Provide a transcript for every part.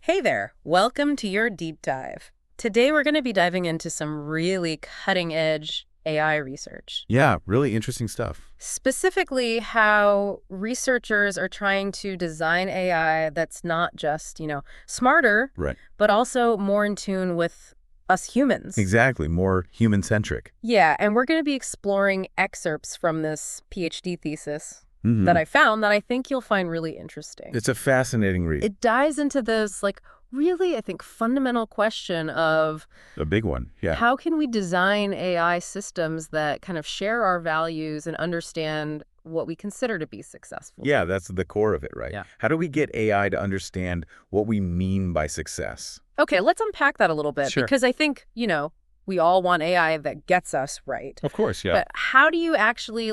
Hey there, welcome to your deep dive. Today we're going to be diving into some really cutting edge AI research. Yeah, really interesting stuff. Specifically, how researchers are trying to design AI that's not just, smarter, Right. but also more in tune with us humans. Exactly. More human-centric. Yeah, and we're going to be exploring excerpts from this PhD thesis that Hmm. I found that I think you'll find really interesting. It's a fascinating read. It dives into this, really, I think, fundamental question of A big one. Yeah. how can we design AI systems that kind of share our values and understand what we consider to be successful? Yeah, that's the core of it, right? Yeah. How do we get AI to understand what we mean by success? Okay, let's unpack that a little bit Sure. because I think, we all want AI that gets us right. Of course, yeah. But how do you actually,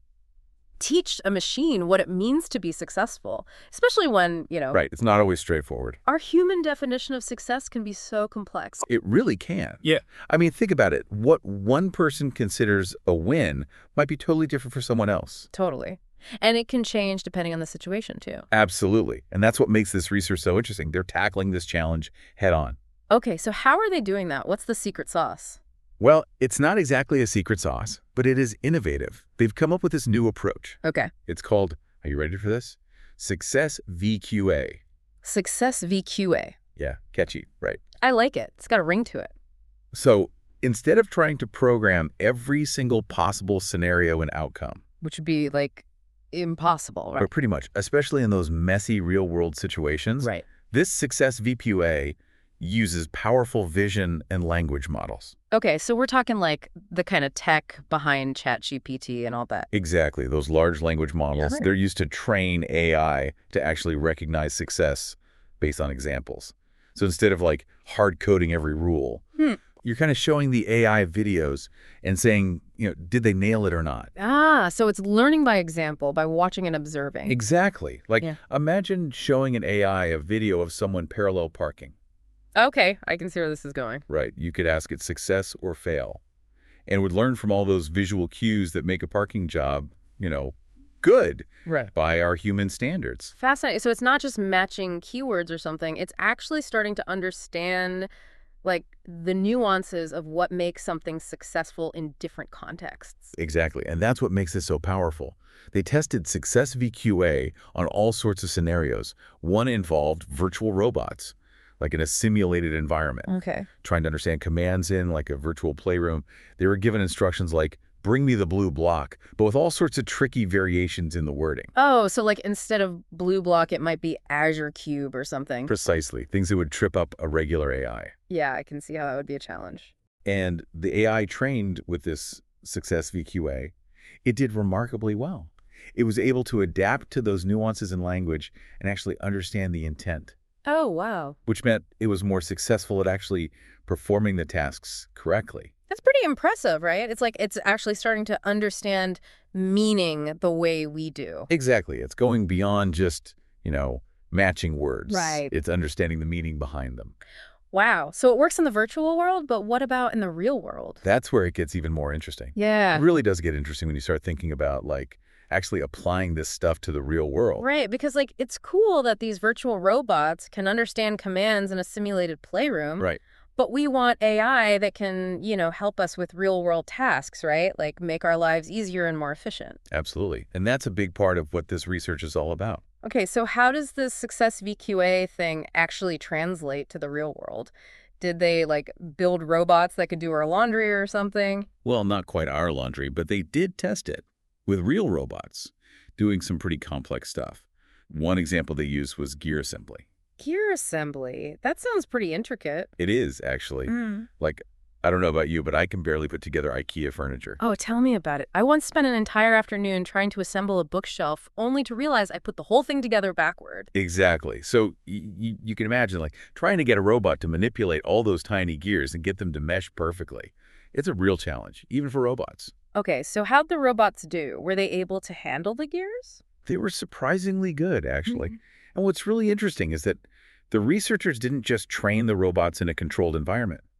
teach a machine what it means to be successful? Especially when, Right. It's not always straightforward. our human definition of success can be so complex. It really can. Yeah. I mean, think about it. What one person considers a win might be totally different for someone else. Totally. And it can change depending on the situation, too. Absolutely. And that's what makes this research so interesting. They're tackling this challenge head on. Okay, so how are they doing that? What's the secret sauce? Well, it's not exactly a secret sauce, but it is innovative. They've come up with this new approach. Okay. It's called, are you ready for this? Success VQA. Success VQA. Yeah, catchy, right? I like it. It's got a ring to it. So instead of trying to program every single possible scenario and outcome, Which would be, impossible, or right? pretty much, especially in those messy real-world situations, Right. this Success VQA uses powerful vision and language models. Okay, so we're talking the kind of tech behind ChatGPT and all that. Exactly, those large language models, Sure. they're used to train AI to actually recognize success based on examples. So instead of hard coding every rule, you're kind of showing the AI videos and saying, did they nail it or not? Ah, so it's learning by example, by watching and observing. Exactly. Yeah. Imagine showing an AI a video of someone parallel parking. Okay, I can see where this is going. Right. You could ask it success or fail and would learn from all those visual cues that make a parking job, good Right. by our human standards. Fascinating. So it's not just matching keywords or something. It's actually starting to understand, the nuances of what makes something successful in different contexts. Exactly. And that's what makes this so powerful. They tested Success VQA on all sorts of scenarios. One involved virtual robots, like in a simulated environment, Okay. trying to understand commands in like a virtual playroom. They were given instructions like, bring me the blue block, but with all sorts of tricky variations in the wording. Oh, so instead of Blue Block, it might be Azure Cube or something. Precisely. Things that would trip up a regular AI. Yeah, I can see how that would be a challenge. And the AI trained with this Success VQA, it did remarkably well. It was able to adapt to those nuances in language and actually understand the intent, Oh, wow. which meant it was more successful at actually performing the tasks correctly. That's pretty impressive, right? It's it's actually starting to understand meaning the way we do. Exactly. It's going beyond just, matching words. Right. It's understanding the meaning behind them. Wow. So it works in the virtual world, but what about in the real world? That's where it gets even more interesting. Yeah. It really does get interesting when you start thinking about actually applying this stuff to the real world. Right, because it's cool that these virtual robots can understand commands in a simulated playroom. Right. But we want AI that can, help us with real-world tasks, right? Make our lives easier and more efficient. Absolutely. And that's a big part of what this research is all about. Okay, so how does this Success VQA thing actually translate to the real world? Did they, build robots that could do our laundry or something? Well, not quite our laundry, but they did test it with real robots doing some pretty complex stuff. One example they used was gear assembly. Gear assembly. That sounds pretty intricate. It is, actually. I don't know about you, but I can barely put together IKEA furniture. Oh, tell me about it. I once spent an entire afternoon trying to assemble a bookshelf, only to realize I put the whole thing together backward. Exactly. So you can imagine trying to get a robot to manipulate all those tiny gears and get them to mesh perfectly. It's a real challenge, even for robots. Okay, so how'd the robots do? Were they able to handle the gears? They were surprisingly good, actually. And what's really interesting is that the researchers didn't just train the robots in a controlled environment.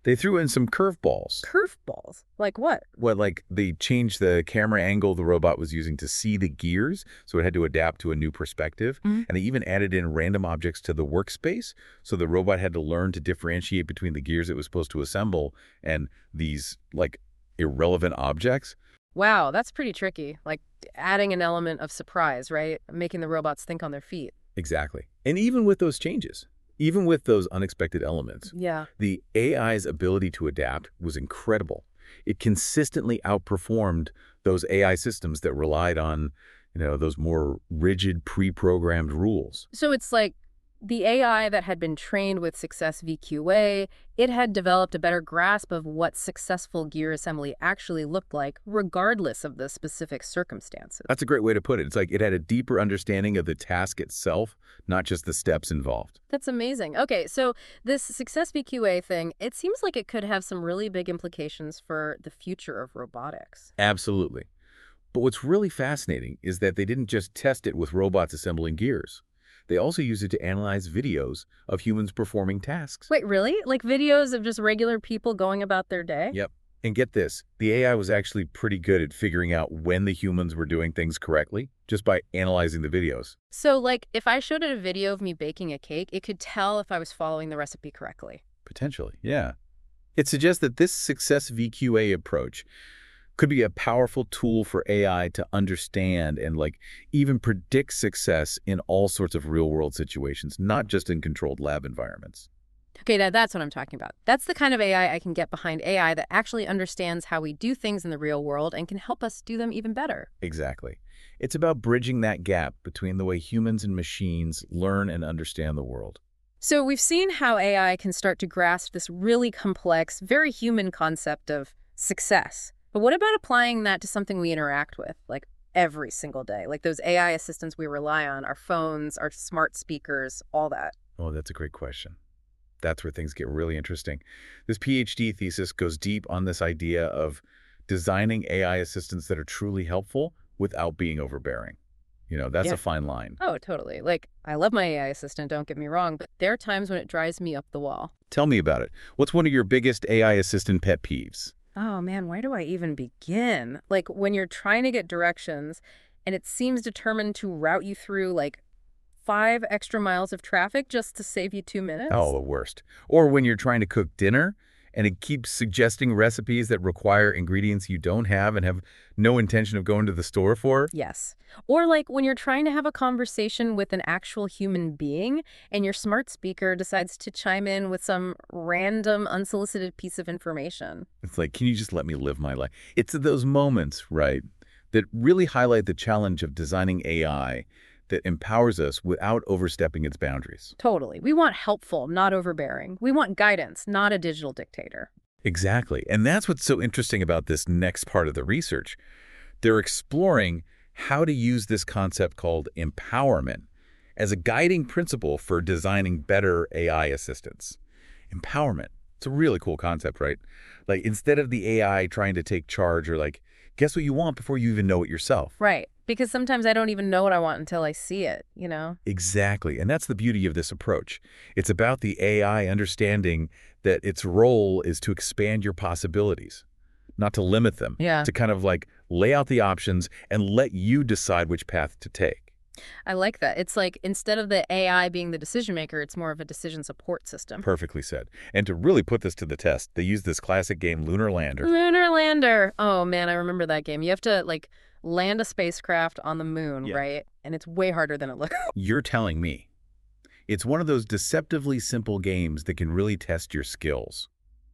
They threw in some curveballs. Curveballs? Like what? What, like they changed the camera angle the robot was using to see the gears, so it had to adapt to a new perspective. Mhm. And they even added in random objects to the workspace, so the robot had to learn to differentiate between the gears it was supposed to assemble and these, like, irrelevant objects. Wow, that's pretty tricky. Like adding an element of surprise, right? Making the robots think on their feet. Exactly. And even with those changes, even with those unexpected elements, Yeah. the AI's ability to adapt was incredible. It consistently outperformed those AI systems that relied on, those more rigid, pre-programmed rules. So it's like the AI that had been trained with Success VQA, it had developed a better grasp of what successful gear assembly actually looked like, regardless of the specific circumstances. That's a great way to put it. It's like it had a deeper understanding of the task itself, not just the steps involved. That's amazing. Okay, so this Success VQA thing, it seems like it could have some really big implications for the future of robotics. Absolutely. But what's really fascinating is that they didn't just test it with robots assembling gears. They also used it to analyze videos of humans performing tasks. Wait, really? Like videos of just regular people going about their day? Yep. And get this, the AI was actually pretty good at figuring out when the humans were doing things correctly just by analyzing the videos. So, like, if I showed it a video of me baking a cake, it could tell if I was following the recipe correctly. Potentially, yeah. It suggests that this Success VQA approach could be a powerful tool for AI to understand and, like, even predict success in all sorts of real-world situations, not just in controlled lab environments. Okay, now that's what I'm talking about. That's the kind of AI I can get behind AI that actually understands how we do things in the real world and can help us do them even better. Exactly. It's about bridging that gap between the way humans and machines learn and understand the world. So we've seen how AI can start to grasp this really complex, very human concept of success. But what about applying that to something we interact with, like every single day? Like those AI assistants we rely on, our phones, our smart speakers, all that. Oh, that's a great question. That's where things get really interesting. This PhD thesis goes deep on this idea of designing AI assistants that are truly helpful without being overbearing. That's Yeah. a fine line. Oh, totally. Like, I love my AI assistant, don't get me wrong, but there are times when it drives me up the wall. Tell me about it. What's one of your biggest AI assistant pet peeves? Oh man, where do I even begin? Like when you're trying to get directions and it seems determined to route you through like 5 extra miles of traffic just to save you 2 minutes? Oh, the worst. Or when you're trying to cook dinner and it keeps suggesting recipes that require ingredients you don't have and have no intention of going to the store for. Yes. Or like when you're trying to have a conversation with an actual human being and your smart speaker decides to chime in with some random unsolicited piece of information. It's like, can you just let me live my life? It's those moments, right, that really highlight the challenge of designing AI that empowers us without overstepping its boundaries. Totally. We want helpful, not overbearing. We want guidance, not a digital dictator. Exactly. And that's what's so interesting about this next part of the research. They're exploring how to use this concept called empowerment as a guiding principle for designing better AI assistants. Empowerment. It's a really cool concept, right? Like, instead of the AI trying to take charge or like, guess what you want before you even know it yourself. Right. Because sometimes I don't even know what I want until I see it, you know? Exactly. And that's the beauty of this approach. It's about the AI understanding that its role is to expand your possibilities, not to limit them. Yeah. To kind of like lay out the options and let you decide which path to take. I like that. It's like instead of the AI being the decision maker, it's more of a decision support system. Perfectly said. And to really put this to the test, they use this classic game, Lunar Lander. Lunar Lander. Oh, man, I remember that game. You have to, like, land a spacecraft on the moon, Yeah. right? And it's way harder than it looks. You're telling me. It's one of those deceptively simple games that can really test your skills.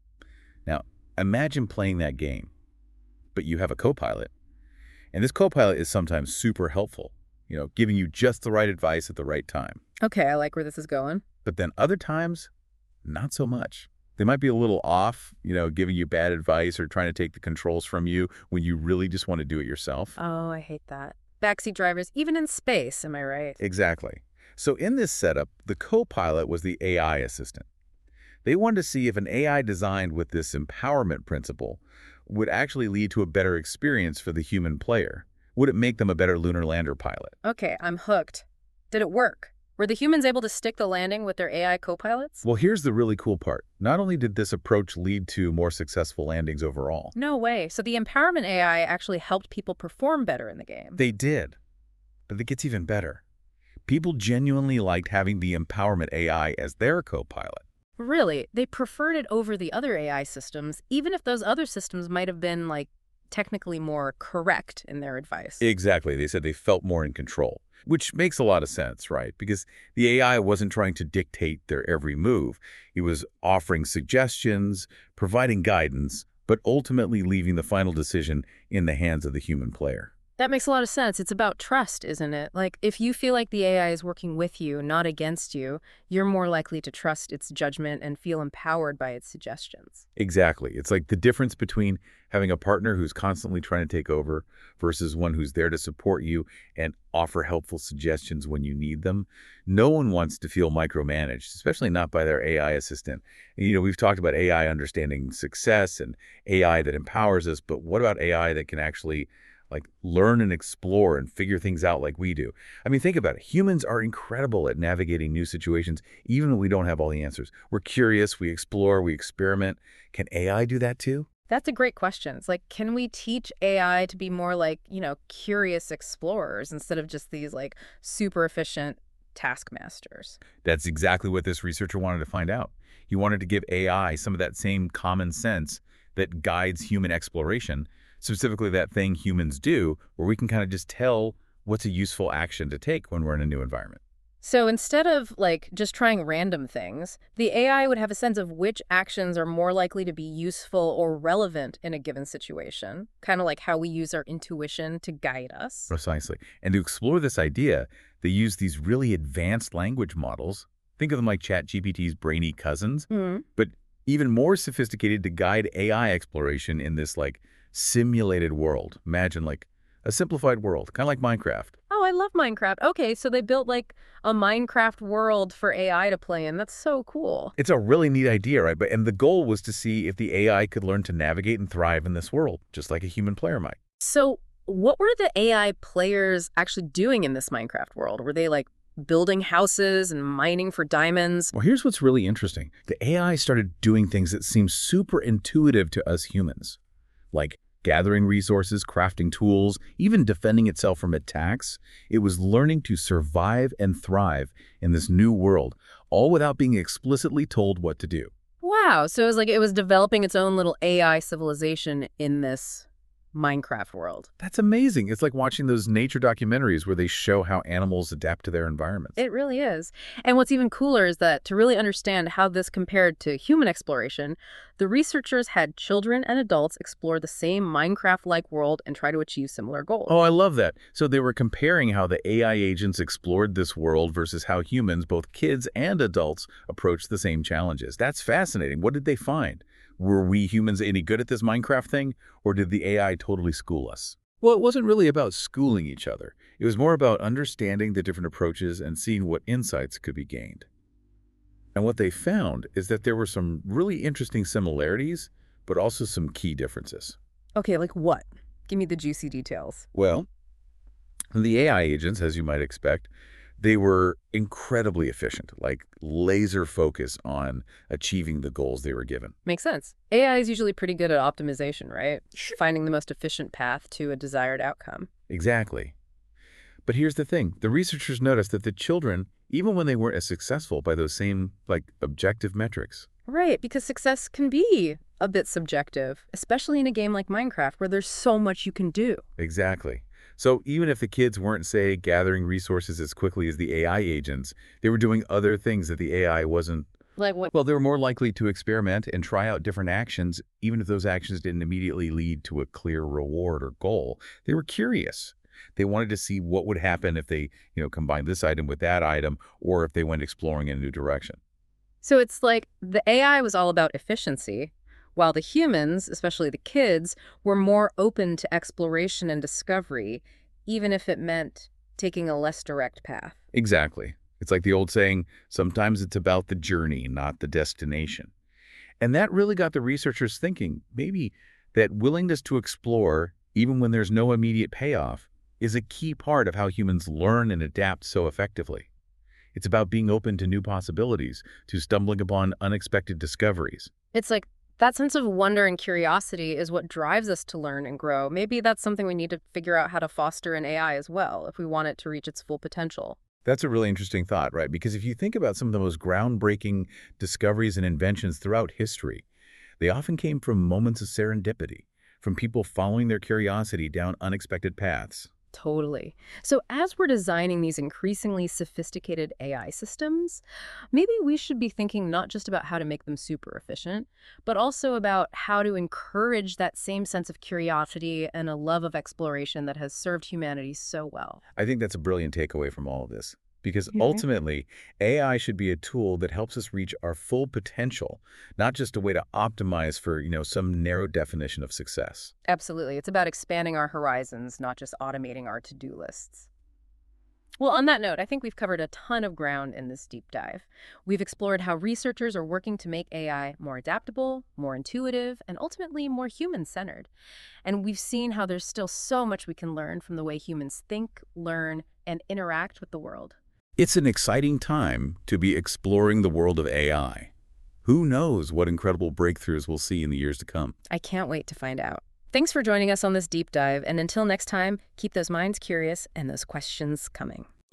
Now, imagine playing that game, but you have a co-pilot. And this co-pilot is sometimes super helpful, giving you just the right advice at the right time. Okay, I like where this is going. But then other times, not so much. They might be a little off, giving you bad advice or trying to take the controls from you when you really just want to do it yourself. Oh, I hate that. Backseat drivers, even in space, am I right? Exactly. So in this setup, the co-pilot was the AI assistant. They wanted to see if an AI designed with this empowerment principle would actually lead to a better experience for the human player. Would it make them a better lunar lander pilot? Okay, I'm hooked. Did it work? Were the humans able to stick the landing with their AI co-pilots? Well, here's the really cool part. Not only did this approach lead to more successful landings overall, No way. So the empowerment AI actually helped people perform better in the game. they did. But it gets even better. People genuinely liked having the empowerment AI as their co-pilot. Really, they preferred it over the other AI systems, even if those other systems might have been, like, technically more correct in their advice. Exactly. They said they felt more in control, which makes a lot of sense, right? Because the AI wasn't trying to dictate their every move. It was offering suggestions, providing guidance, but ultimately leaving the final decision in the hands of the human player. That makes a lot of sense. It's about trust, isn't it? Like, if you feel like the AI is working with you, not against you, you're more likely to trust its judgment and feel empowered by its suggestions. Exactly. It's like the difference between having a partner who's constantly trying to take over versus one who's there to support you and offer helpful suggestions when you need them. No one wants to feel micromanaged, especially not by their AI assistant. You know, we've talked about AI understanding success and AI that empowers us, but what about AI that can actually learn and explore and figure things out like we do? I mean, think about it. Humans are incredible at navigating new situations, even when we don't have all the answers. We're curious, we explore, we experiment. Can AI do that too? That's a great question. It's like, can we teach AI to be more like, curious explorers instead of just these, like, super efficient taskmasters? That's exactly what this researcher wanted to find out. He wanted to give AI some of that same common sense that guides human exploration, specifically that thing humans do, where we can kind of just tell what's a useful action to take when we're in a new environment. So instead of, like, just trying random things, the AI would have a sense of which actions are more likely to be useful or relevant in a given situation, kind of like how we use our intuition to guide us. Precisely. And to explore this idea, they use these really advanced language models. Think of them like ChatGPT's brainy cousins, but even more sophisticated to guide AI exploration in this, simulated world. Imagine, a simplified world, kind of like Minecraft. Oh, I love Minecraft. Okay, so they built, like, a Minecraft world for AI to play in. That's so cool. It's a really neat idea, right? And the goal was to see if the AI could learn to navigate and thrive in this world, just like a human player might. So what were the AI players actually doing in this Minecraft world? Were they, like, building houses and mining for diamonds? Well, here's what's really interesting. The AI started doing things that seem super intuitive to us humans, like gathering resources, crafting tools, even defending itself from attacks. It was learning to survive and thrive in this new world, all without being explicitly told what to do. Wow, so it was like it was developing its own little AI civilization in this Minecraft world. That's amazing. It's like watching those nature documentaries where they show how animals adapt to their environments. It really is. And what's even cooler is that to really understand how this compared to human exploration, the researchers had children and adults explore the same Minecraft-like world and try to achieve similar goals. Oh, I love that. So they were comparing how the AI agents explored this world versus how humans, both kids and adults, approached the same challenges. That's fascinating. What did they find? Were we humans any good at this Minecraft thing, or did the AI totally school us? Well, it wasn't really about schooling each other. It was more about understanding the different approaches and seeing what insights could be gained. And what they found is that there were some really interesting similarities, but also some key differences. Okay, like what? Give me the juicy details. Well, the AI agents, as you might expect, they were incredibly efficient, like laser focus on achieving the goals they were given. Makes sense. AI is usually pretty good at optimization, right? Finding the most efficient path to a desired outcome. Exactly. But here's the thing. The researchers noticed that the children, even when they weren't as successful by those same, objective metrics. Right, because success can be a bit subjective, especially in a game like Minecraft where there's so much you can do. Exactly. So even if the kids weren't, say, gathering resources as quickly as the AI agents, they were doing other things that the AI wasn't. Like what? Well, they were more likely to experiment and try out different actions, even if those actions didn't immediately lead to a clear reward or goal. They were curious. They wanted to see what would happen if they, combined this item with that item, or if they went exploring in a new direction. So it's like the AI was all about efficiency, while the humans, especially the kids, were more open to exploration and discovery, even if it meant taking a less direct path. Exactly. It's like the old saying, sometimes it's about the journey, not the destination. And that really got the researchers thinking, maybe that willingness to explore, even when there's no immediate payoff, is a key part of how humans learn and adapt so effectively. It's about being open to new possibilities, to stumbling upon unexpected discoveries. It's like that sense of wonder and curiosity is what drives us to learn and grow. Maybe that's something we need to figure out how to foster in AI as well, if we want it to reach its full potential. That's a really interesting thought, right? Because if you think about some of the most groundbreaking discoveries and inventions throughout history, they often came from moments of serendipity, from people following their curiosity down unexpected paths. Totally. So as we're designing these increasingly sophisticated AI systems, maybe we should be thinking not just about how to make them super efficient, but also about how to encourage that same sense of curiosity and a love of exploration that has served humanity so well. I think that's a brilliant takeaway from all of this. Because You think? ultimately, AI should be a tool that helps us reach our full potential, not just a way to optimize for, some narrow definition of success. Absolutely. It's about expanding our horizons, not just automating our to-do lists. Well, on that note, I think we've covered a ton of ground in this deep dive. We've explored how researchers are working to make AI more adaptable, more intuitive, and ultimately more human-centered. And we've seen how there's still so much we can learn from the way humans think, learn, and interact with the world. It's an exciting time to be exploring the world of AI. Who knows what incredible breakthroughs we'll see in the years to come. I can't wait to find out. Thanks for joining us on this deep dive, and until next time, keep those minds curious and those questions coming.